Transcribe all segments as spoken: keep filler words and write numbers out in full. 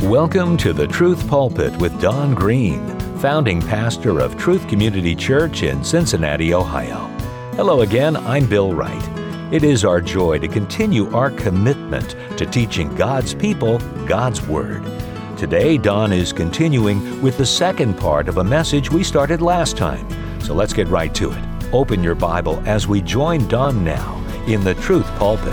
Welcome to the Truth Pulpit with Don Green, founding pastor of Truth Community Church in Cincinnati, Ohio. Hello again, I'm Bill Wright. It is our joy to continue our commitment to teaching God's people God's Word. Today, Don is continuing with the second part of a message we started last time. So let's get right to it. Open your Bible as we join Don now in the Truth Pulpit.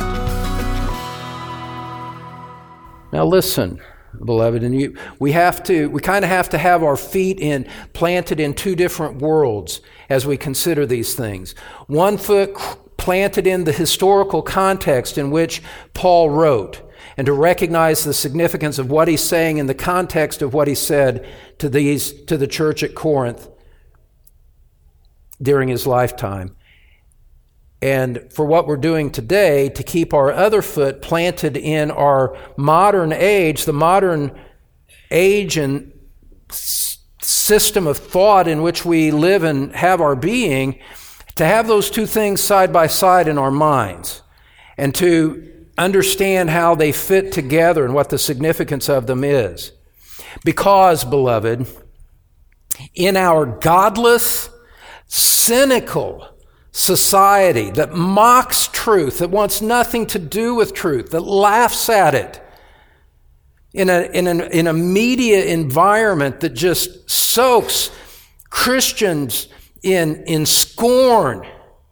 Now listen, beloved, and you, we have to, we kind of have to have our feet in, planted in two different worlds as we consider these things. One foot planted in the historical context in which Paul wrote, and to recognize the significance of what he's saying in the context of what he said to these, to the church at Corinth during his lifetime. And for what we're doing today, to keep our other foot planted in our modern age, the modern age and s- system of thought in which we live and have our being, to have those two things side by side in our minds, and to understand how they fit together and what the significance of them is. Because, beloved, in our godless, cynical society that mocks truth, that wants nothing to do with truth, that laughs at it, in a, in a, in a media environment that just soaks Christians in, in scorn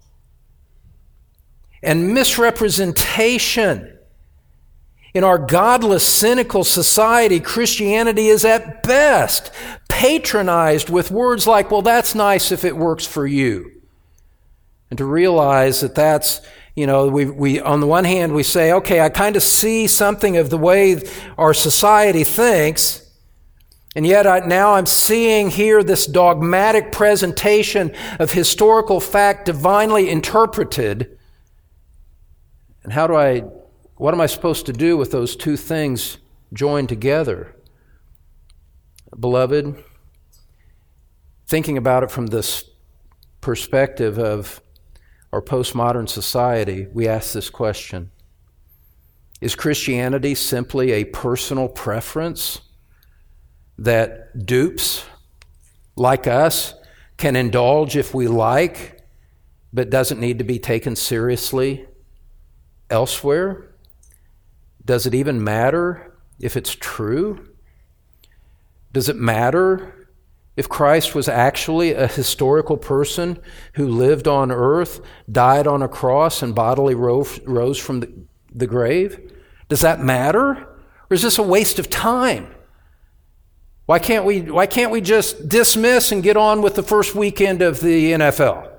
and misrepresentation. In our godless, cynical society, Christianity is at best patronized with words like, well, that's nice if it works for you. And to realize that that's, you know, we, we on the one hand, we say, okay, I kind of see something of the way our society thinks, and yet I, now I'm seeing here this dogmatic presentation of historical fact divinely interpreted. And how do I, what am I supposed to do with those two things joined together? Beloved, thinking about it from this perspective of our postmodern society, we ask this question: is Christianity simply a personal preference that dupes like us can indulge if we like, but doesn't need to be taken seriously elsewhere? Does it even matter if it's true? Does it matter if Christ was actually a historical person who lived on earth, died on a cross, and bodily rose from the, the grave? Does that matter? Or is this a waste of time? Why can't we, why can't we just dismiss and get on with the first weekend of the N F L?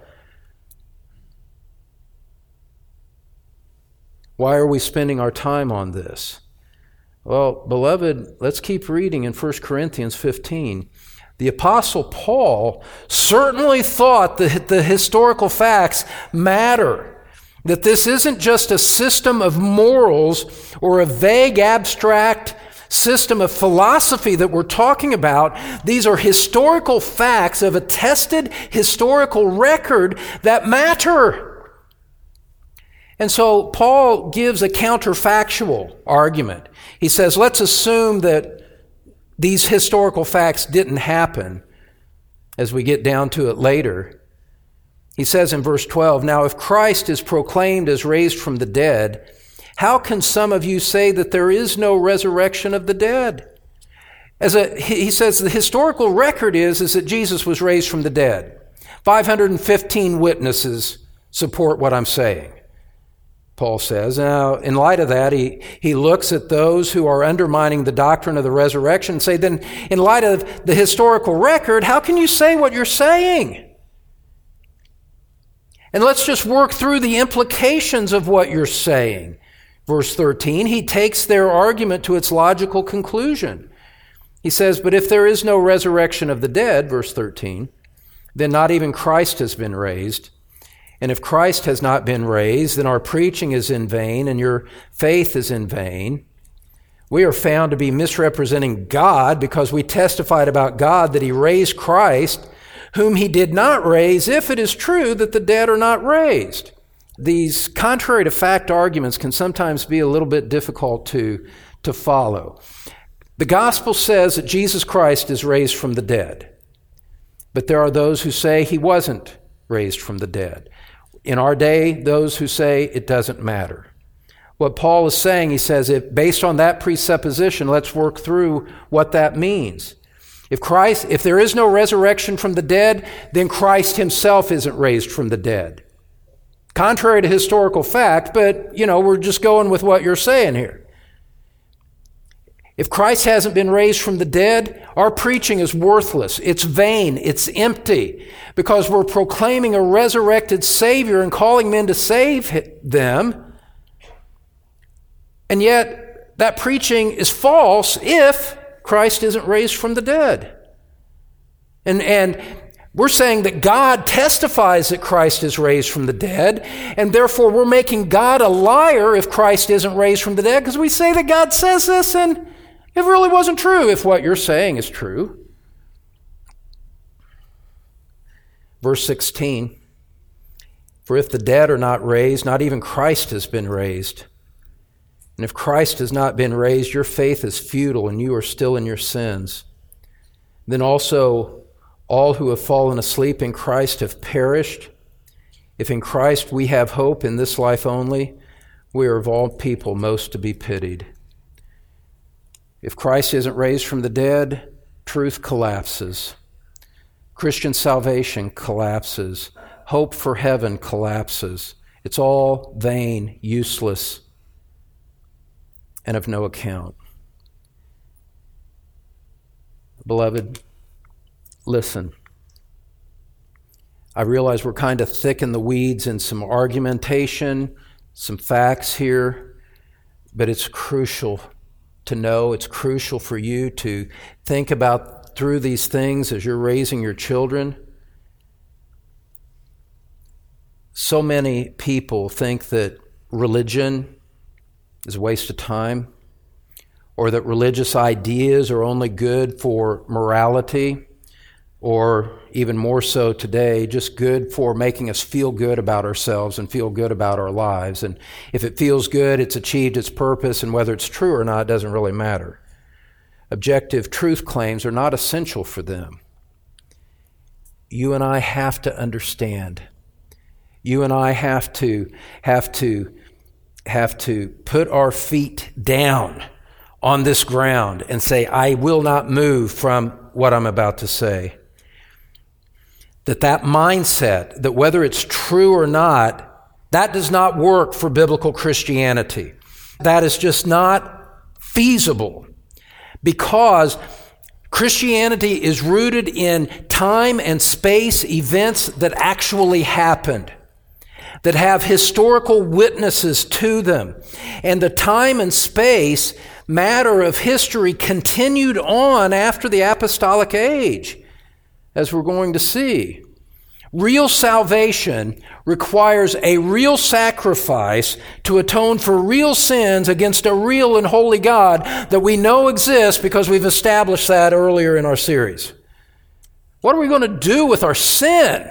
Why are we spending our time on this? Well, beloved, let's keep reading in First Corinthians fifteen. The Apostle Paul certainly thought that the historical facts matter, that this isn't just a system of morals or a vague, abstract system of philosophy that we're talking about. These are historical facts of a tested historical record that matter. And so Paul gives a counterfactual argument. He says, let's assume that these historical facts didn't happen, as we get down to it later. He says in verse twelve, now if Christ is proclaimed as raised from the dead, how can some of you say that there is no resurrection of the dead? As a, he says the historical record is, is that Jesus was raised from the dead. five hundred fifteen witnesses support what I'm saying, Paul says. Now, in light of that, he, he looks at those who are undermining the doctrine of the resurrection and say, then in light of the historical record, how can you say what you're saying? And let's just work through the implications of what you're saying. Verse thirteen, he takes their argument to its logical conclusion. He says, but if there is no resurrection of the dead, verse thirteen, then not even Christ has been raised. And if Christ has not been raised, then our preaching is in vain and your faith is in vain. We are found to be misrepresenting God because we testified about God that he raised Christ, whom he did not raise, if it is true that the dead are not raised. These contrary to fact arguments can sometimes be a little bit difficult to, to follow. The gospel says that Jesus Christ is raised from the dead, but there are those who say he wasn't raised from the dead. In our day, those who say it doesn't matter. What Paul is saying, he says, if based on that presupposition, let's work through what that means. If Christ, if there is no resurrection from the dead, then Christ himself isn't raised from the dead. Contrary to historical fact, but, you know, we're just going with what you're saying here. If Christ hasn't been raised from the dead, our preaching is worthless. It's vain. It's empty, because we're proclaiming a resurrected Savior and calling men to save them. And yet, that preaching is false if Christ isn't raised from the dead. And, and we're saying that God testifies that Christ is raised from the dead, and therefore we're making God a liar if Christ isn't raised from the dead, because we say that God says this and it really wasn't true if what you're saying is true. Verse sixteen, for if the dead are not raised, not even Christ has been raised. And if Christ has not been raised, your faith is futile and you are still in your sins. Then also all who have fallen asleep in Christ have perished. If in Christ we have hope in this life only, we are of all people most to be pitied. If Christ isn't raised from the dead, truth collapses. Christian salvation collapses. Hope for heaven collapses. It's all vain, useless, and of no account. Beloved, listen. I realize we're kind of thick in the weeds in some argumentation, some facts here, but it's crucial to know, it's crucial for you to think about through these things as you're raising your children. So many people think that religion is a waste of time, or that religious ideas are only good for morality, or even more so today, just good for making us feel good about ourselves and feel good about our lives. And if it feels good, it's achieved its purpose, and whether it's true or not doesn't really matter. Objective truth claims are not essential for them. You and I have to understand. You and I have to have to have to put our feet down on this ground and say, I will not move from what I'm about to say. That that mindset, that whether it's true or not, that does not work for biblical Christianity. That is just not feasible, because Christianity is rooted in time and space events that actually happened, that have historical witnesses to them. And the time and space matter of history continued on after the apostolic age, as we're going to see. Real salvation requires a real sacrifice to atone for real sins against a real and holy God that we know exists, because we've established that earlier in our series. What are we going to do with our sin?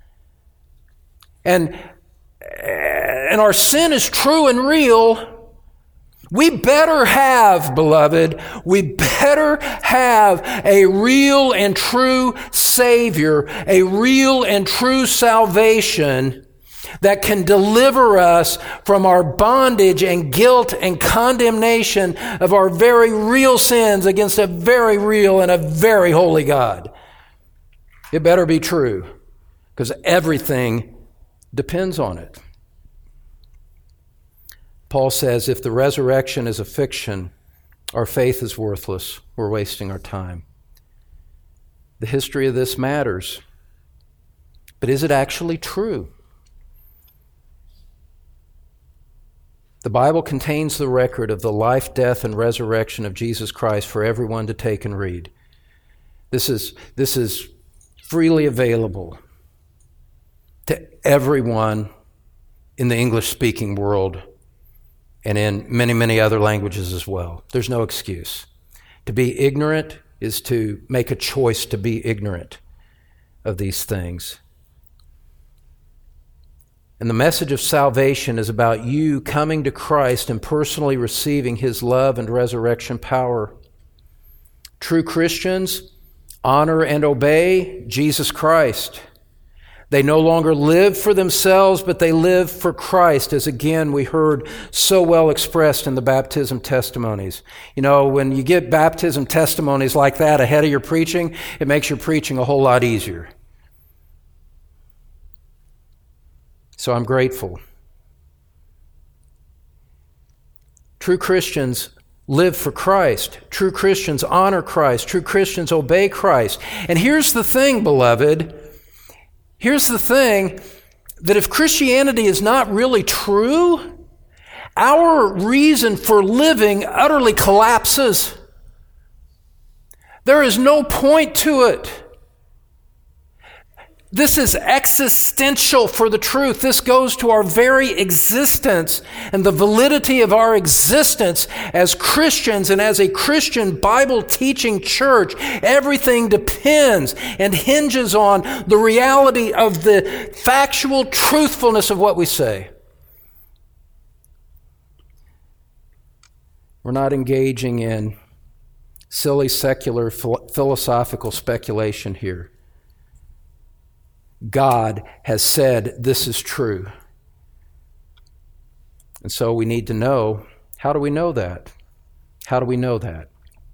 And and our sin is true and real. We better have, beloved, we better have a real and true Savior, a real and true salvation that can deliver us from our bondage and guilt and condemnation of our very real sins against a very real and a very holy God. It better be true, because everything depends on it. Paul says, if the resurrection is a fiction, our faith is worthless. We're wasting our time. The history of this matters. But is it actually true? The Bible contains the record of the life, death, and resurrection of Jesus Christ for everyone to take and read. This is, this is freely available to everyone in the English-speaking world, and in many, many other languages as well. There's no excuse. To be ignorant is to make a choice to be ignorant of these things. And the message of salvation is about you coming to Christ and personally receiving His love and resurrection power. True Christians honor and obey Jesus Christ. They no longer live for themselves, but they live for Christ, as again we heard so well expressed in the baptism testimonies. You know, when you get baptism testimonies like that ahead of your preaching, it makes your preaching a whole lot easier. So I'm grateful. True Christians live for Christ. True Christians honor Christ. True Christians obey Christ. And here's the thing, beloved. Here's the thing, that if Christianity is not really true, our reason for living utterly collapses. There is no point to it. This is existential for the truth. This goes to our very existence and the validity of our existence as Christians and as a Christian Bible-teaching church. Everything depends and hinges on the reality of the factual truthfulness of what we say. We're not engaging in silly secular philosophical speculation here. God has said this is true. And so we need to know, how do we know that? How do we know that?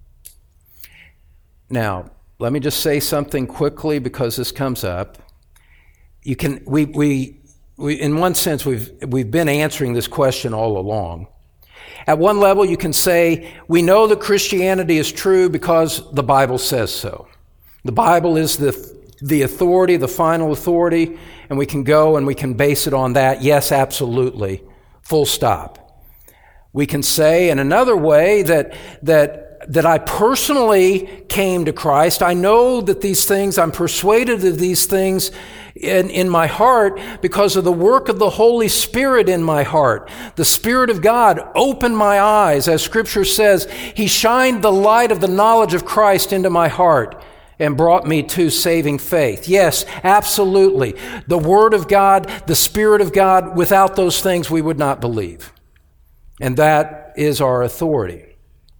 Now, let me just say something quickly because this comes up. You can we we, we in one sense we've we've been answering this question all along. At one level you can say we know that Christianity is true because the Bible says so. The Bible is the the authority, the final authority, and we can go and we can base it on that. Yes, absolutely. Full stop. We can say in another way that that that I personally came to Christ. I know that these things, I'm persuaded of these things in, in my heart because of the work of the Holy Spirit in my heart. The Spirit of God opened my eyes. As Scripture says, He shined the light of the knowledge of Christ into my heart and brought me to saving faith. Yes, absolutely. The Word of God, the Spirit of God, without those things we would not believe. And that is our authority.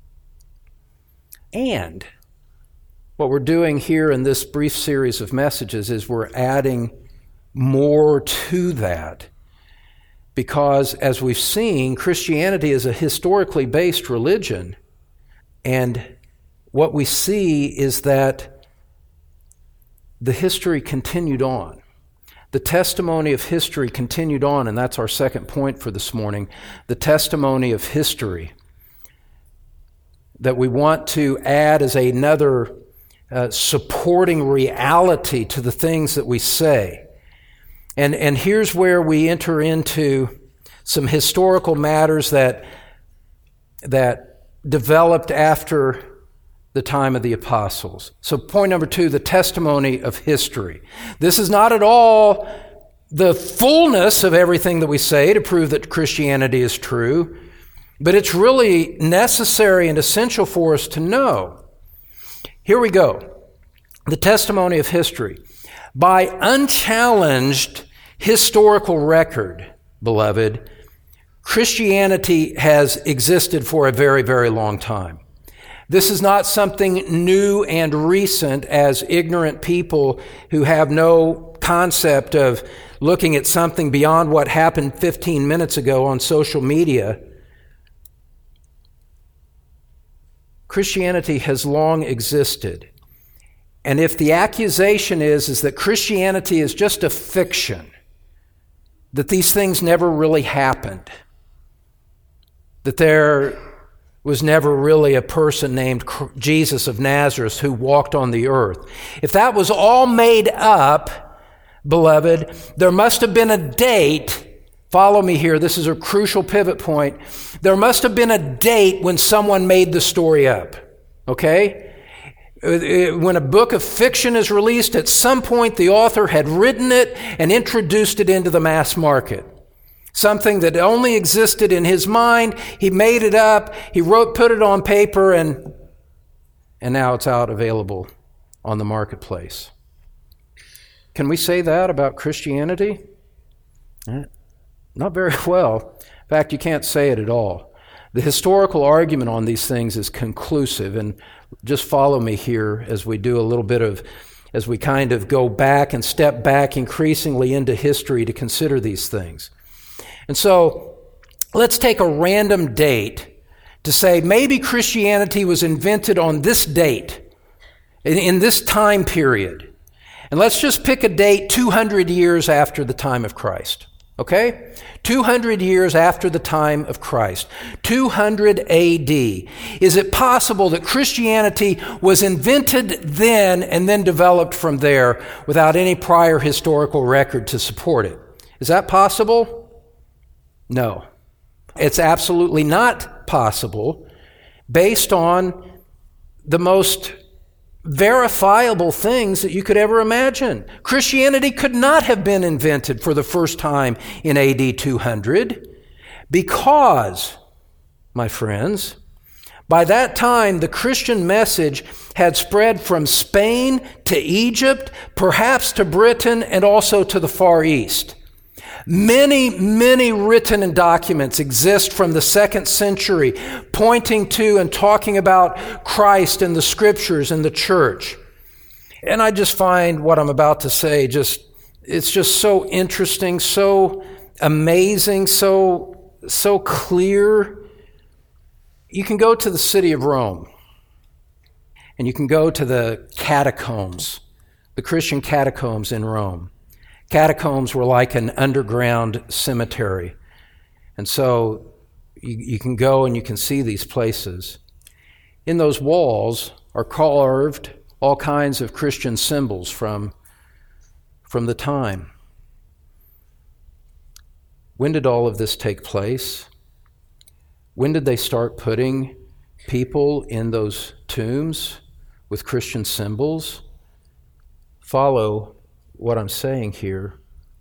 And what we're doing here in this brief series of messages is we're adding more to that. Because as we've seen, Christianity is a historically based religion. And what we see is that the history continued on. The testimony of history continued on, and that's our second point for this morning. The testimony of history that we want to add as another uh, supporting reality to the things that we say. And, and here's where we enter into some historical matters that, that developed after the time of the apostles. So point number two, the testimony of history. This is not at all the fullness of everything that we say to prove that Christianity is true, but it's really necessary and essential for us to know. Here we go. The testimony of history. By unchallenged historical record, beloved, Christianity has existed for a very, very long time. This is not something new and recent as ignorant people who have no concept of looking at something beyond what happened fifteen minutes ago on social media. Christianity has long existed. And if the accusation is, is that Christianity is just a fiction, that these things never really happened, that there was never really a person named Jesus of Nazareth who walked on the earth. If that was all made up, beloved, there must have been a date. Follow me here. This is a crucial pivot point. There must have been a date when someone made the story up. Okay? When a book of fiction is released, at some point the author had written it and introduced it into the mass market. Something that only existed in his mind. He made it up. He wrote, put it on paper, and, and now it's out available on the marketplace. Can we say that about Christianity? Not very well. In fact, you can't say it at all. The historical argument on these things is conclusive, and just follow me here as we do a little bit of, as we kind of go back and step back increasingly into history to consider these things. And so, let's take a random date to say maybe Christianity was invented on this date, in, in this time period. And let's just pick a date two hundred years after the time of Christ. Okay? two hundred years after the time of Christ. two hundred A D. Is it possible that Christianity was invented then and then developed from there without any prior historical record to support it? Is that possible? No. It's absolutely not possible based on the most verifiable things that you could ever imagine. Christianity could not have been invented for the first time in A D two hundred because, my friends, by that time the Christian message had spread from Spain to Egypt, perhaps to Britain, and also to the Far East. Many, many written documents exist from the second century pointing to and talking about Christ and the Scriptures and the church. And I just find what I'm about to say just, it's just so interesting, so amazing, so, so clear. You can go to the city of Rome and you can go to the catacombs, the Christian catacombs in Rome. Catacombs were like an underground cemetery. And so you, you can go and you can see these places. In those walls are carved all kinds of Christian symbols from, from the time. When did all of this take place? When did they start putting people in those tombs with Christian symbols? Follow what I'm saying here.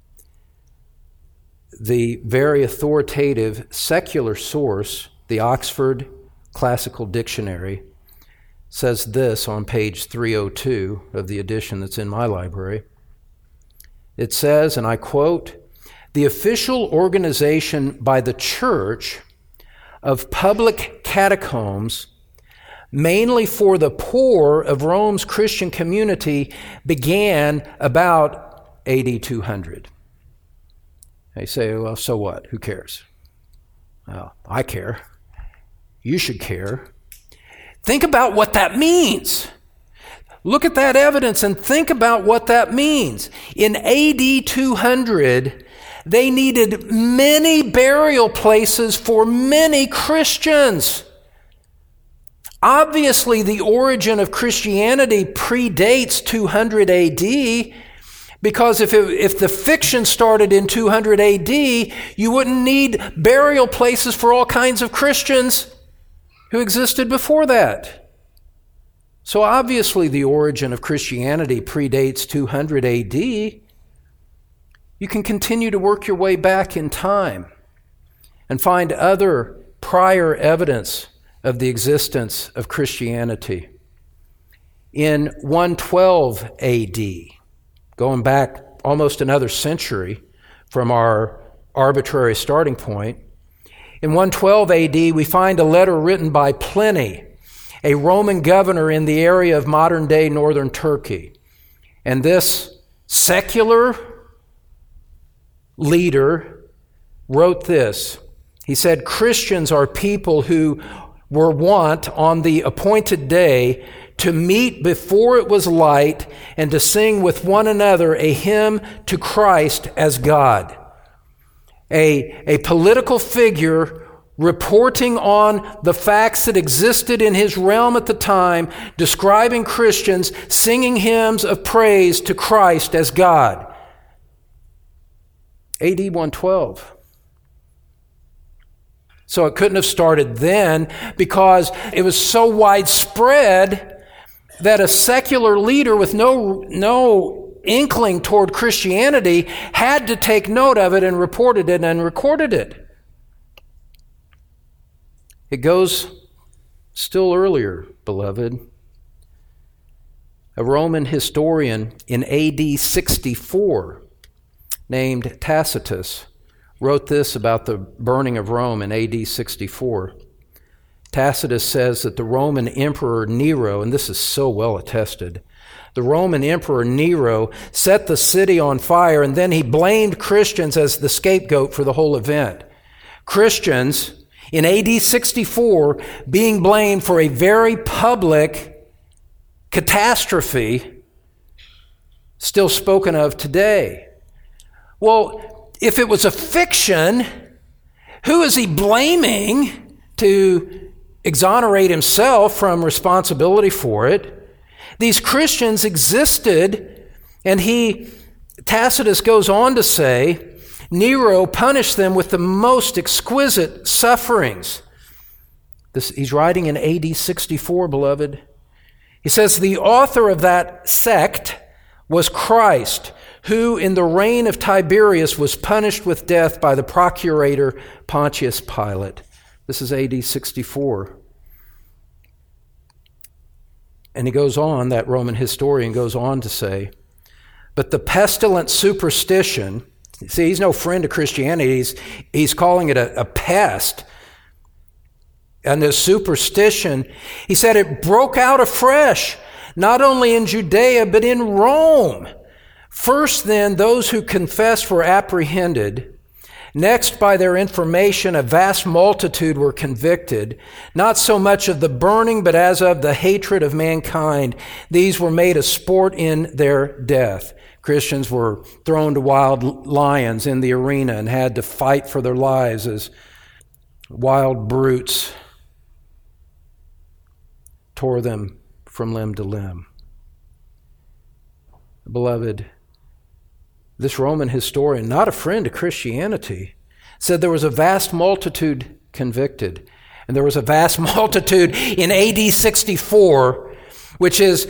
The very authoritative secular source, the Oxford Classical Dictionary, says this on page three oh two of the edition that's in my library. It says, and I quote, "The official organization by the Church of public catacombs, mainly for the poor of Rome's Christian community, began about A D two hundred. They say, well, so what? Who cares? Well, I care. You should care. Think about what that means. Look at that evidence and think about what that means. In A D two hundred, they needed many burial places for many Christians. Obviously, the origin of Christianity predates two hundred A D, because if it, if the fiction started in two hundred A D, you wouldn't need burial places for all kinds of Christians who existed before that. So obviously, the origin of Christianity predates two hundred A D. You can continue to work your way back in time and find other prior evidence of the existence of Christianity. In one twelve A D, going back almost another century from our arbitrary starting point, in one twelve A D we find a letter written by Pliny, a Roman governor in the area of modern-day northern Turkey. And this secular leader wrote this. He said, "Christians are people who were wont on the appointed day to meet before it was light and to sing with one another a hymn to Christ as God." A, a political figure reporting on the facts that existed in his realm at the time, describing Christians singing hymns of praise to Christ as God. A D one twelve. So it couldn't have started then because it was so widespread that a secular leader with no, no inkling toward Christianity had to take note of it and reported it and recorded it. It goes still earlier, beloved. A Roman historian in A D sixty-four named Tacitus wrote this about the burning of Rome in A D sixty-four. Tacitus says that the Roman Emperor Nero, and this is so well attested, the Roman Emperor Nero set the city on fire, and then he blamed Christians as the scapegoat for the whole event. Christians in A D sixty-four being blamed for a very public catastrophe still spoken of today. Well, if it was a fiction, who is he blaming to exonerate himself from responsibility for it? These Christians existed, and he, Tacitus goes on to say, Nero punished them with the most exquisite sufferings. This, he's writing in A D sixty-four, beloved. He says, the author of that sect was Christ, who in the reign of Tiberius was punished with death by the procurator Pontius Pilate. This is A D sixty-four. And he goes on, that Roman historian goes on to say, but the pestilent superstition, see, he's no friend of Christianity, he's, he's calling it a, a pest, and the superstition, he said it broke out afresh, not only in Judea, but in Rome. First then, those who confessed were apprehended. Next, by their information, a vast multitude were convicted, not so much of the burning, but as of the hatred of mankind. These were made a sport in their death. Christians were thrown to wild lions in the arena and had to fight for their lives as wild brutes tore them from limb to limb. Beloved, this Roman historian, not a friend of Christianity, said there was a vast multitude convicted. And there was a vast multitude in A D sixty-four, which is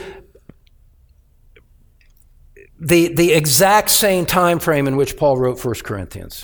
the, the exact same time frame in which Paul wrote First Corinthians.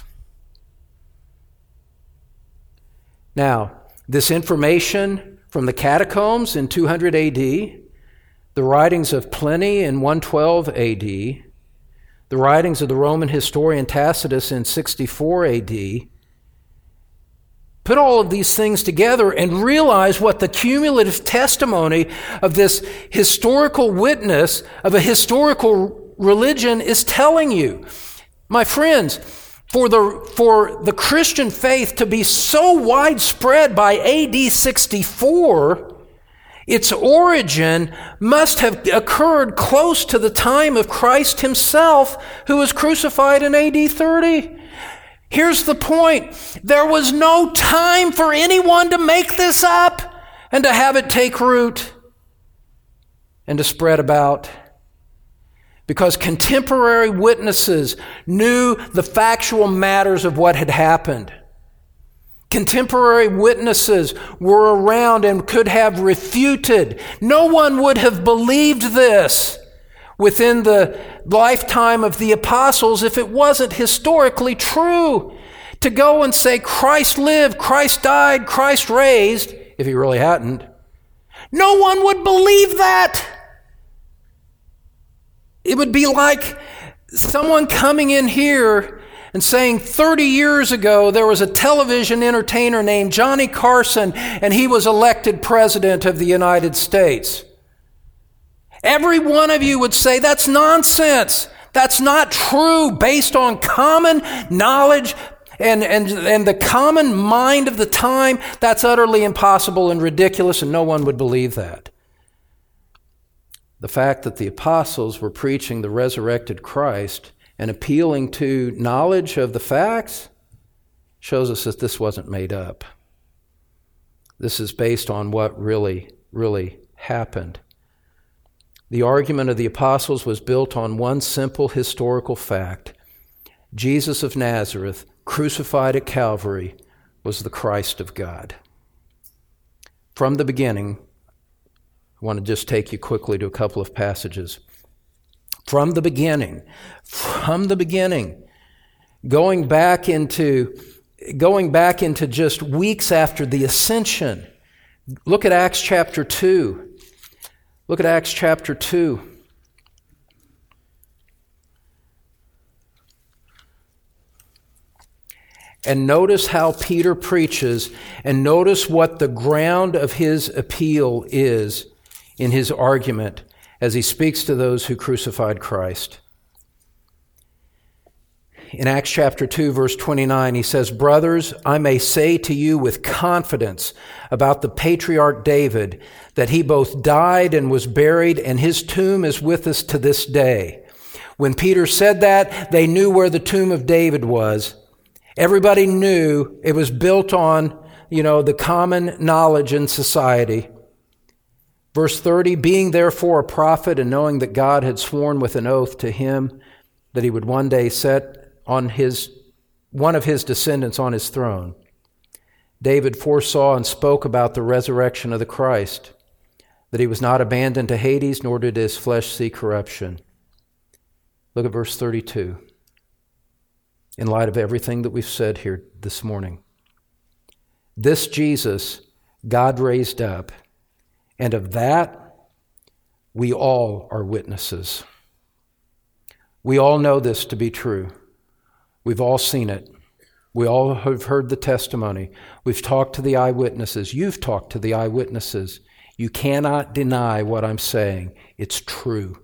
Now, this information from the catacombs in two hundred A D, the writings of Pliny in one twelve A D, the writings of the Roman historian Tacitus in sixty-four A D, put all of these things together and realize what the cumulative testimony of this historical witness of a historical religion is telling you. My friends, for the, for the Christian faith to be so widespread by A D sixty-four, its origin must have occurred close to the time of Christ himself, who was crucified in A D thirty. Here's the point. There was no time for anyone to make this up and to have it take root and to spread about, because contemporary witnesses knew the factual matters of what had happened. Contemporary witnesses were around and could have refuted. No one would have believed this within the lifetime of the apostles if it wasn't historically true. To go and say Christ lived, Christ died, Christ raised, if he really hadn't, no one would believe that. It would be like someone coming in here and saying thirty years ago there was a television entertainer named Johnny Carson and he was elected president of the United States. Every one of you would say that's nonsense. That's not true based on common knowledge and, and, and the common mind of the time. That's utterly impossible and ridiculous, and no one would believe that. The fact that the apostles were preaching the resurrected Christ and appealing to knowledge of the facts shows us that this wasn't made up. This is based on what really, really happened. The argument of the apostles was built on one simple historical fact. Jesus of Nazareth, crucified at Calvary, was the Christ of God. From the beginning, I want to just take you quickly to a couple of passages. From the beginning, from the beginning, going back into, going back into just weeks after the ascension, look at Acts chapter two. Look at Acts chapter two. And notice how Peter preaches, and notice what the ground of his appeal is in his argument as he speaks to those who crucified Christ. In Acts chapter two, verse twenty-nine, he says, "Brothers, I may say to you with confidence about the patriarch David, that he both died and was buried, and his tomb is with us to this day." When Peter said that, they knew where the tomb of David was. Everybody knew it was built on, you know, the common knowledge in society. Verse thirty, "Being therefore a prophet, and knowing that God had sworn with an oath to him that he would one day set on his one of his descendants on his throne, David foresaw and spoke about the resurrection of the Christ, that he was not abandoned to Hades, nor did his flesh see corruption." Look at verse thirty-two. In light of everything that we've said here this morning, "This Jesus God raised up, and of that we all are witnesses." We all know this to be true. We've all seen it. We all have heard the testimony. We've talked to the eyewitnesses. You've talked to the eyewitnesses. You cannot deny what I'm saying. It's true.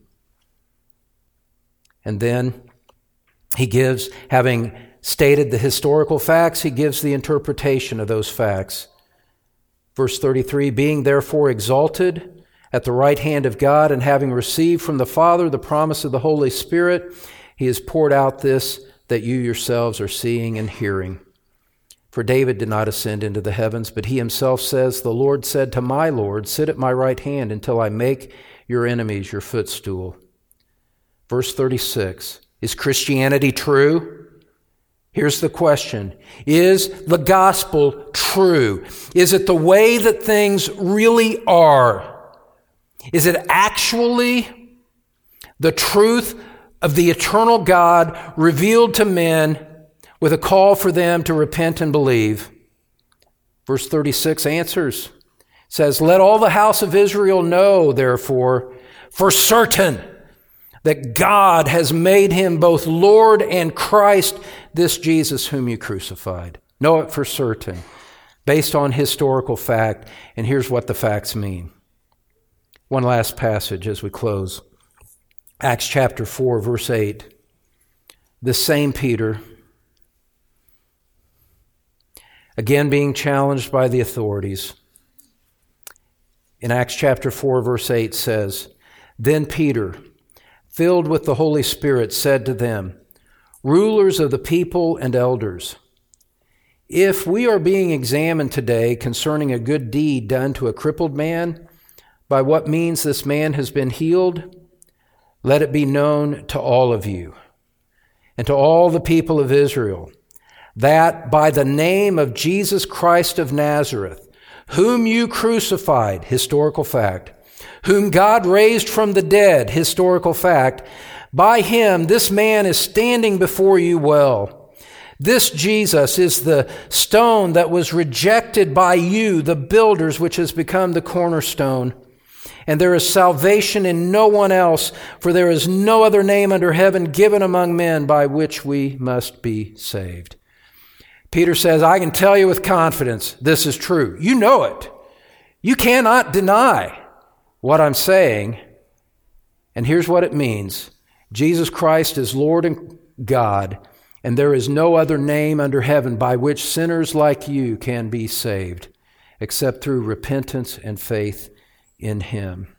And then he gives, having stated the historical facts, he gives the interpretation of those facts. Verse thirty-three, "Being therefore exalted at the right hand of God, and having received from the Father the promise of the Holy Spirit, he has poured out this that you yourselves are seeing and hearing. For David did not ascend into the heavens, but he himself says, 'The Lord said to my Lord, sit at my right hand until I make your enemies your footstool.'" Verse thirty-six, is Christianity true? Here's the question. Is the gospel true? Is it the way that things really are? Is it actually the truth of the eternal God revealed to men with a call for them to repent and believe? Verse thirty-six answers, says, "Let all the house of Israel know, therefore, for certain, that God has made him both Lord and Christ, this Jesus whom you crucified." Know it for certain, based on historical fact. And here's what the facts mean. One last passage as we close. Acts chapter four, verse eight. This same Peter, again being challenged by the authorities, in Acts chapter four, verse eight says, "Then Peter, filled with the Holy Spirit, said to them, 'Rulers of the people and elders, if we are being examined today concerning a good deed done to a crippled man, by what means this man has been healed, let it be known to all of you and to all the people of Israel, that by the name of Jesus Christ of Nazareth, whom you crucified," historical fact, "whom God raised from the dead," historical fact, "by him this man is standing before you well. This Jesus is the stone that was rejected by you, the builders, which has become the cornerstone. And there is salvation in no one else, for there is no other name under heaven given among men by which we must be saved." Peter says, I can tell you with confidence, this is true. You know it. You cannot deny what I'm saying. And here's what it means. Jesus Christ is Lord and God, and there is no other name under heaven by which sinners like you can be saved, except through repentance and faith in him.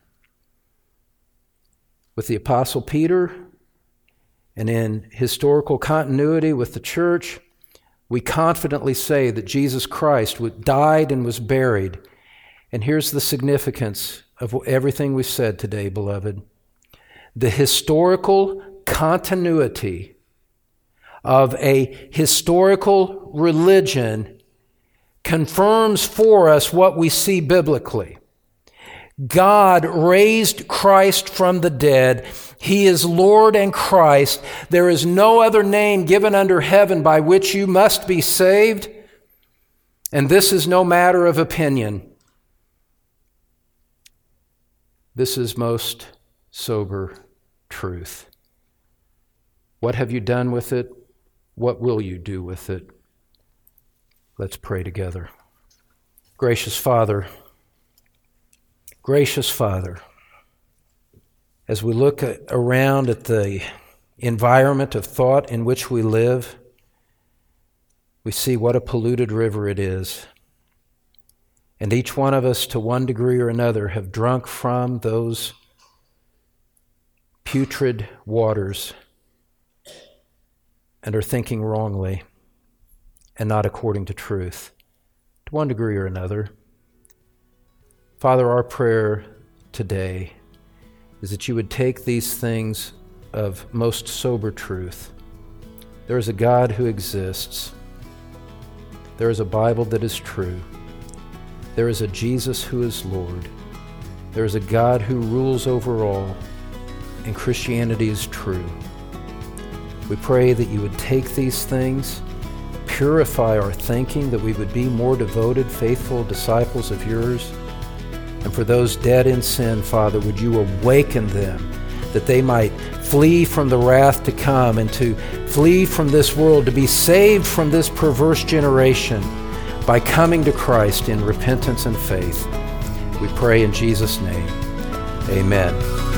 With the Apostle Peter, and in historical continuity with the church, we confidently say that Jesus Christ died and was buried. And here's the significance of everything we've said today, beloved. The historical continuity of a historical religion confirms for us what we see biblically. God raised Christ from the dead. He is Lord and Christ. There is no other name given under heaven by which you must be saved. And this is no matter of opinion. This is most sober truth. What have you done with it? What will you do with it? Let's pray together. Gracious Father, gracious Father, as we look at, around at the environment of thought in which we live, we see what a polluted river it is. And each one of us, to one degree or another, have drunk from those putrid waters and are thinking wrongly and not according to truth, to one degree or another. Father, our prayer today is that you would take these things of most sober truth. There is a God who exists. There is a Bible that is true. There is a Jesus who is Lord. There is a God who rules over all, and Christianity is true. We pray that you would take these things, purify our thinking, that we would be more devoted, faithful disciples of yours. And for those dead in sin, Father, would you awaken them, that they might flee from the wrath to come and to flee from this world, to be saved from this perverse generation by coming to Christ in repentance and faith. We pray in Jesus' name. Amen.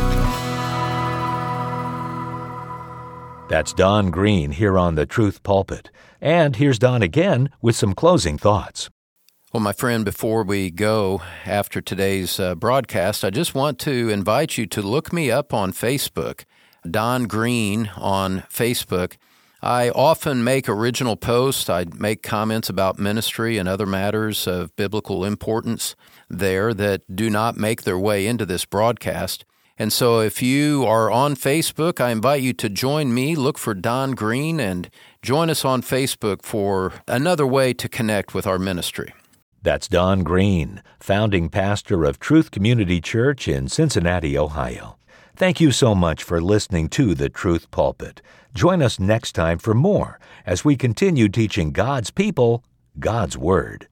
That's Don Green here on the Truth Pulpit. And here's Don again with some closing thoughts. Well, my friend, before we go after today's uh, broadcast, I just want to invite you to look me up on Facebook, Don Green on Facebook. I often make original posts. I make comments about ministry and other matters of biblical importance there that do not make their way into this broadcast. And so if you are on Facebook, I invite you to join me, look for Don Green, and join us on Facebook for another way to connect with our ministry. That's Don Green, founding pastor of Truth Community Church in Cincinnati, Ohio. Thank you so much for listening to the Truth Pulpit. Join us next time for more as we continue teaching God's people God's Word.